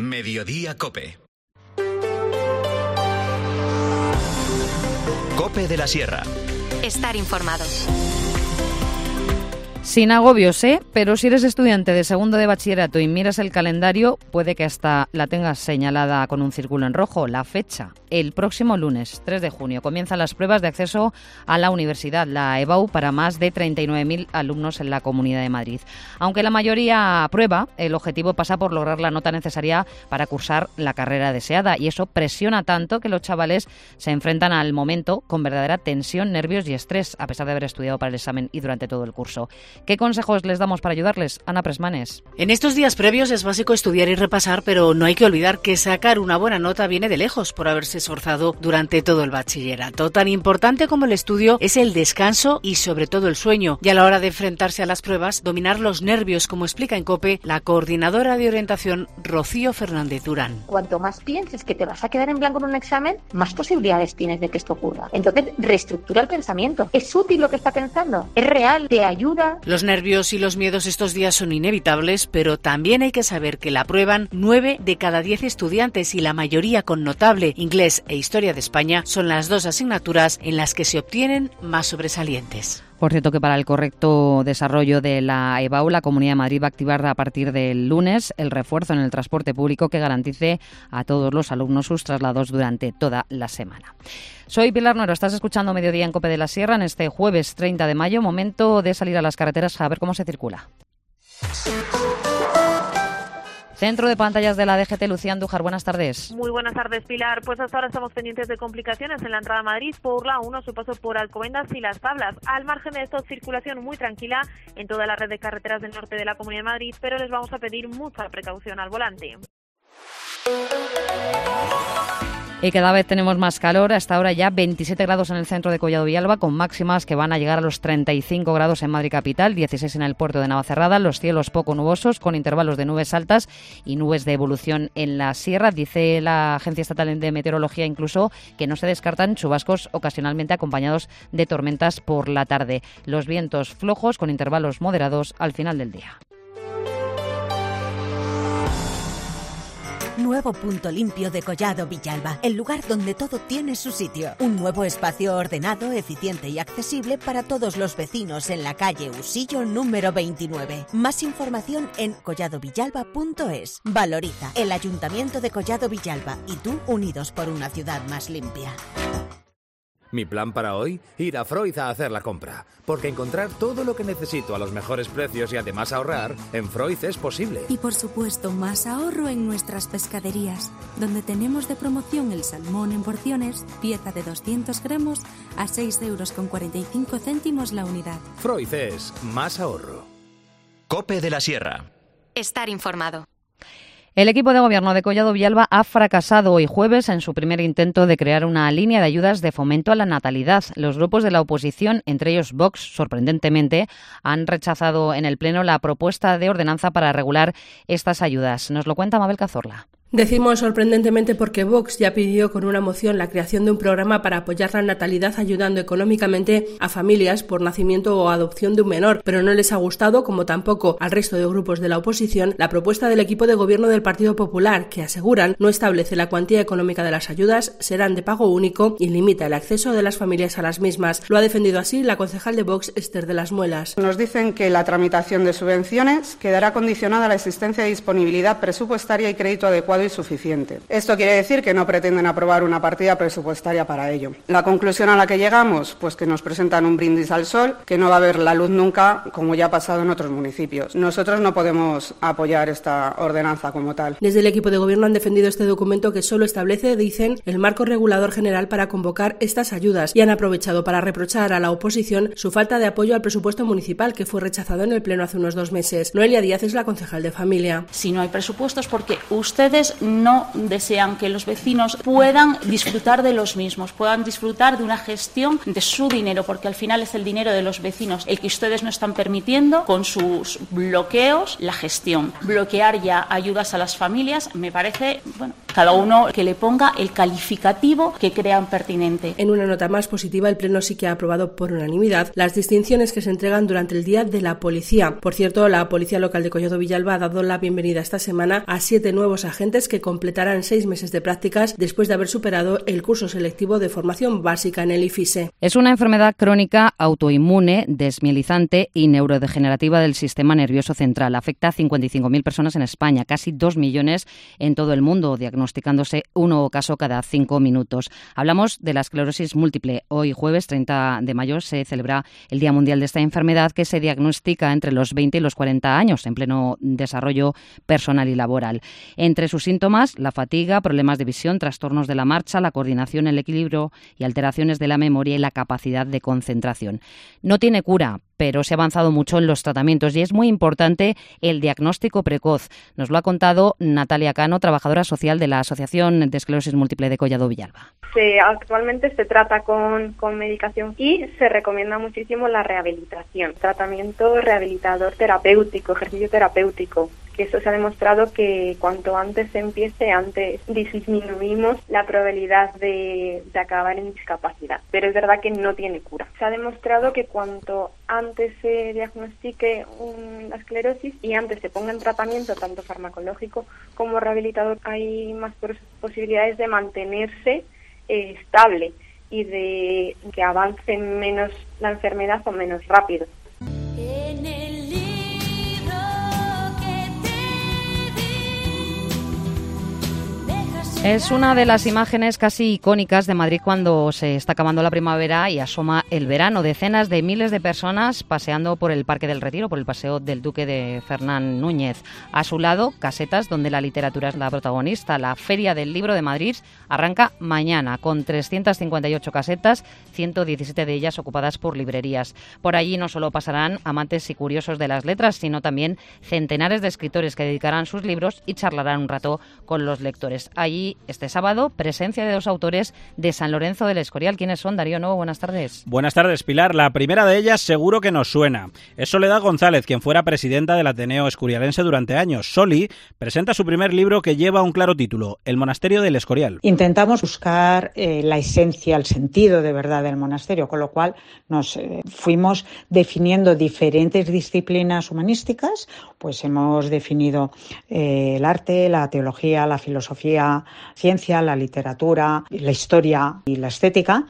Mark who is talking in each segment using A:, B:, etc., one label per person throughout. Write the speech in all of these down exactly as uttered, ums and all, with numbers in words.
A: Mediodía COPE. COPE de la Sierra.
B: Estar informado.
C: Sin agobios, ¿eh? Pero si eres estudiante de segundo de bachillerato y miras el calendario, puede que hasta la tengas señalada con un círculo en rojo, la fecha. El próximo lunes, tres de junio, comienzan las pruebas de acceso a la universidad, la EBAU, para más de treinta y nueve mil alumnos en la Comunidad de Madrid. Aunque la mayoría aprueba, el objetivo pasa por lograr la nota necesaria para cursar la carrera deseada, y eso presiona tanto que los chavales se enfrentan al momento con verdadera tensión, nervios y estrés, a pesar de haber estudiado para el examen y durante todo el curso. ¿Qué consejos les damos para ayudarles? Ana Presmanes.
D: En estos días previos es básico estudiar y repasar, pero no hay que olvidar que sacar una buena nota viene de lejos por haberse esforzado durante todo el bachillerato. Tan importante como el estudio es el descanso y sobre todo el sueño. Y a la hora de enfrentarse a las pruebas, dominar los nervios, como explica en COPE la coordinadora de orientación Rocío Fernández Durán.
E: Cuanto más pienses que te vas a quedar en blanco en un examen, más posibilidades tienes de que esto ocurra. Entonces, reestructura el pensamiento. ¿Es útil lo que está pensando? ¿Es real? ¿Te ayuda?
D: Los nervios y los miedos estos días son inevitables, pero también hay que saber que la aprueban nueve de cada diez estudiantes y la mayoría con notable. Inglés e Historia de España son las dos asignaturas en las que se obtienen más sobresalientes.
C: Por cierto, que para el correcto desarrollo de la EBAU, la Comunidad de Madrid va a activar a partir del lunes el refuerzo en el transporte público que garantice a todos los alumnos sus traslados durante toda la semana. Soy Pilar Nuero, estás escuchando Mediodía en COPE de la Sierra en este jueves treinta de mayo, momento de salir a las carreteras a ver cómo se circula. Centro de pantallas de la D G T, Lucía Andújar, buenas tardes.
F: Muy buenas tardes, Pilar. Pues hasta ahora estamos pendientes de complicaciones en la entrada a Madrid por la uno, su paso por Alcobendas y Las Tablas. Al margen de esto, circulación muy tranquila en toda la red de carreteras del norte de la Comunidad de Madrid, pero les vamos a pedir mucha precaución al volante.
C: Y cada vez tenemos más calor, hasta ahora ya veintisiete grados en el centro de Collado Villalba, con máximas que van a llegar a los treinta y cinco grados en Madrid capital, dieciséis en el puerto de Navacerrada, los cielos poco nubosos, con intervalos de nubes altas y nubes de evolución en la sierra. Dice la Agencia Estatal de Meteorología incluso que no se descartan chubascos ocasionalmente acompañados de tormentas por la tarde. Los vientos flojos con intervalos moderados al final del día.
G: Nuevo punto limpio de Collado Villalba, el lugar donde todo tiene su sitio. Un nuevo espacio ordenado, eficiente y accesible para todos los vecinos en la calle Usillo número veintinueve. Más información en collado villalba punto es. Valoriza el Ayuntamiento de Collado Villalba y tú, unidos por una ciudad más limpia.
H: Mi plan para hoy, ir a Freud a hacer la compra, porque encontrar todo lo que necesito a los mejores precios y además ahorrar, en Freud es posible.
I: Y por supuesto, más ahorro en nuestras pescaderías, donde tenemos de promoción el salmón en porciones, pieza de doscientos gramos, a seis euros con cuarenta y cinco céntimos la unidad.
H: Freud es más ahorro.
A: COPE de la Sierra.
B: Estar informado.
C: El equipo de gobierno de Collado Villalba ha fracasado hoy jueves en su primer intento de crear una línea de ayudas de fomento a la natalidad. Los grupos de la oposición, entre ellos Vox, sorprendentemente, han rechazado en el Pleno la propuesta de ordenanza para regular estas ayudas. Nos lo cuenta Mabel Cazorla.
J: Decimos sorprendentemente porque Vox ya pidió con una moción la creación de un programa para apoyar la natalidad ayudando económicamente a familias por nacimiento o adopción de un menor, pero no les ha gustado, como tampoco al resto de grupos de la oposición, la propuesta del equipo de gobierno del Partido Popular, que aseguran no establece la cuantía económica de las ayudas, serán de pago único y limita el acceso de las familias a las mismas. Lo ha defendido así la concejal de Vox, Esther de las Muelas.
K: Nos dicen que la tramitación de subvenciones quedará condicionada a la existencia de disponibilidad presupuestaria y crédito adecuado y suficiente. Esto quiere decir que no pretenden aprobar una partida presupuestaria para ello. La conclusión a la que llegamos, pues que nos presentan un brindis al sol, que no va a haber la luz nunca, como ya ha pasado en otros municipios. Nosotros no podemos apoyar esta ordenanza como tal.
J: Desde el equipo de gobierno han defendido este documento que solo establece, dicen, el marco regulador general para convocar estas ayudas y han aprovechado para reprochar a la oposición su falta de apoyo al presupuesto municipal, que fue rechazado en el Pleno hace unos dos meses. Noelia Díaz es la concejal de Familia.
L: Si no hay presupuestos, porque ustedes no desean que los vecinos puedan disfrutar de los mismos, puedan disfrutar de una gestión de su dinero, porque al final es el dinero de los vecinos el que ustedes no están permitiendo con sus bloqueos la gestión. Bloquear ya ayudas a las familias me parece, bueno, cada uno que le ponga el calificativo que crean pertinente.
J: En una nota más positiva, el Pleno sí que ha aprobado por unanimidad las distinciones que se entregan durante el Día de la Policía. Por cierto, la Policía Local de Collado Villalba ha dado la bienvenida esta semana a siete nuevos agentes estudiantes que completarán seis meses de prácticas después de haber superado el curso selectivo de formación básica en el IFISE.
C: Es una enfermedad crónica autoinmune, desmielizante y neurodegenerativa del sistema nervioso central. Afecta a cincuenta y cinco mil personas en España, casi dos millones en todo el mundo, diagnosticándose un nuevo caso cada cinco minutos. Hablamos de la esclerosis múltiple. Hoy, jueves treinta de mayo, se celebra el Día Mundial de esta enfermedad, que se diagnostica entre los veinte y los cuarenta años, en pleno desarrollo personal y laboral. Entre sus síntomas, la fatiga, problemas de visión, trastornos de la marcha, la coordinación, el equilibrio y alteraciones de la memoria y la capacidad de concentración. No tiene cura, pero se ha avanzado mucho en los tratamientos y es muy importante el diagnóstico precoz. Nos lo ha contado Natalia Cano, trabajadora social de la Asociación de Esclerosis Múltiple de Collado Villalba.
M: Se, actualmente se trata con, con medicación y se recomienda muchísimo la rehabilitación, tratamiento rehabilitador terapéutico, ejercicio terapéutico, que eso se ha demostrado que cuanto antes se empiece, antes disminuimos la probabilidad de, de acabar en discapacidad. Pero es verdad que no tiene cura. Se ha demostrado que cuanto antes se diagnostique una esclerosis y antes se ponga en tratamiento, tanto farmacológico como rehabilitador, hay más posibilidades de mantenerse eh, estable y de que avance menos la enfermedad o menos rápido.
N: En el
C: Es una de las imágenes casi icónicas de Madrid cuando se está acabando la primavera y asoma el verano. Decenas de miles de personas paseando por el Parque del Retiro, por el Paseo del Duque de Fernán Núñez. A su lado, casetas donde la literatura es la protagonista. La Feria del Libro de Madrid arranca mañana con trescientas cincuenta y ocho casetas, ciento diecisiete de ellas ocupadas por librerías. Por allí no solo pasarán amantes y curiosos de las letras, sino también centenares de escritores que dedicarán sus libros y charlarán un rato con los lectores. Allí, este sábado, presencia de dos autores de San Lorenzo del Escorial. ¿Quiénes son? Darío Novo, buenas tardes.
O: Buenas tardes, Pilar. La primera de ellas seguro que nos suena. Es Soledad González, quien fuera presidenta del Ateneo Escorialense durante años. Soli presenta su primer libro que lleva un claro título, El Monasterio del Escorial.
P: Intentamos buscar eh, la esencia, el sentido de verdad del monasterio, con lo cual nos eh, fuimos definiendo diferentes disciplinas humanísticas. Pues hemos definido eh, el arte, la teología, la filosofía, ciencia, la literatura, la historia y la estética.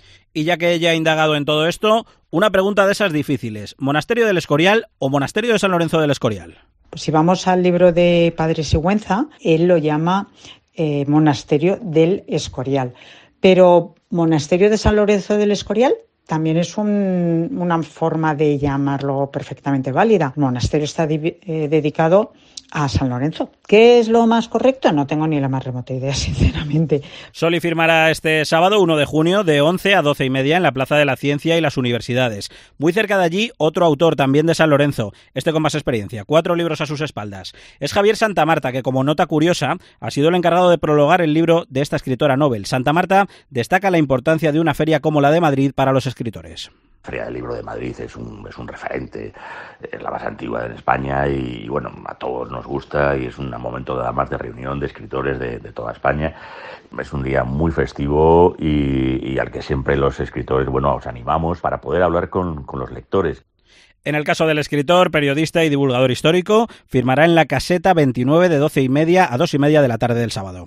O: Y ya que ella ha indagado en todo esto, una pregunta de esas difíciles. ¿Monasterio del Escorial o Monasterio de San Lorenzo del Escorial?
P: Pues si vamos al libro de Padre Sigüenza, él lo llama eh, Monasterio del Escorial. Pero Monasterio de San Lorenzo del Escorial también es un, una forma de llamarlo perfectamente válida. El monasterio está di- eh, dedicado a San Lorenzo. ¿Qué es lo más correcto? No tengo ni la más remota idea, sinceramente.
O: Soli firmará este sábado, uno de junio, de once a doce y media en la Plaza de la Ciencia y las Universidades. Muy cerca de allí, otro autor también de San Lorenzo, este con más experiencia, cuatro libros a sus espaldas. Es Javier Santamarta, que como nota curiosa, ha sido el encargado de prologar el libro de esta escritora Nobel. Santamarta destaca la importancia de una feria como la de Madrid para los escritores.
Q: La Feria del Libro de Madrid es un, es un referente, es la más antigua en España y, bueno, a todos nos gusta y es un momento además de reunión de escritores de, de toda España. Es un día muy festivo y, y al que siempre los escritores, bueno, os animamos para poder hablar con, con los lectores.
O: En el caso del escritor, periodista y divulgador histórico, firmará en la Caseta veintinueve de doce y media a dos y media de la tarde del sábado.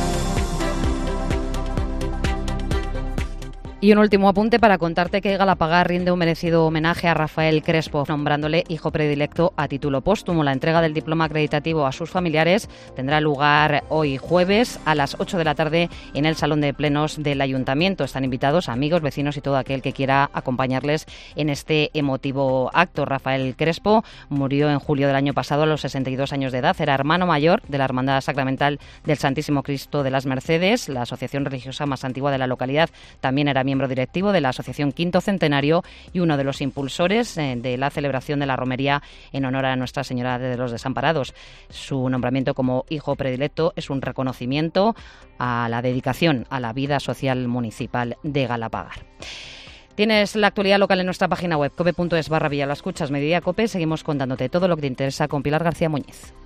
C: Y un último apunte para contarte que Galapagar rinde un merecido homenaje a Rafael Crespo, nombrándole hijo predilecto a título póstumo. La entrega del diploma acreditativo a sus familiares tendrá lugar hoy jueves a las ocho de la tarde en el Salón de Plenos del Ayuntamiento. Están invitados amigos, vecinos y todo aquel que quiera acompañarles en este emotivo acto. Rafael Crespo murió en julio del año pasado a los sesenta y dos años de edad. Era hermano mayor de la Hermandad Sacramental del Santísimo Cristo de las Mercedes, la asociación religiosa más antigua de la localidad. También era miembro directivo de la Asociación Quinto Centenario y uno de los impulsores eh, de la celebración de la romería en honor a Nuestra Señora de los Desamparados. Su nombramiento como hijo predilecto es un reconocimiento a la dedicación a la vida social municipal de Galapagar. Tienes la actualidad local en nuestra página web, cope punto es barra Villalba. Escuchas Mediodía Cope. Seguimos contándote todo lo que te interesa con Pilar García Muñiz.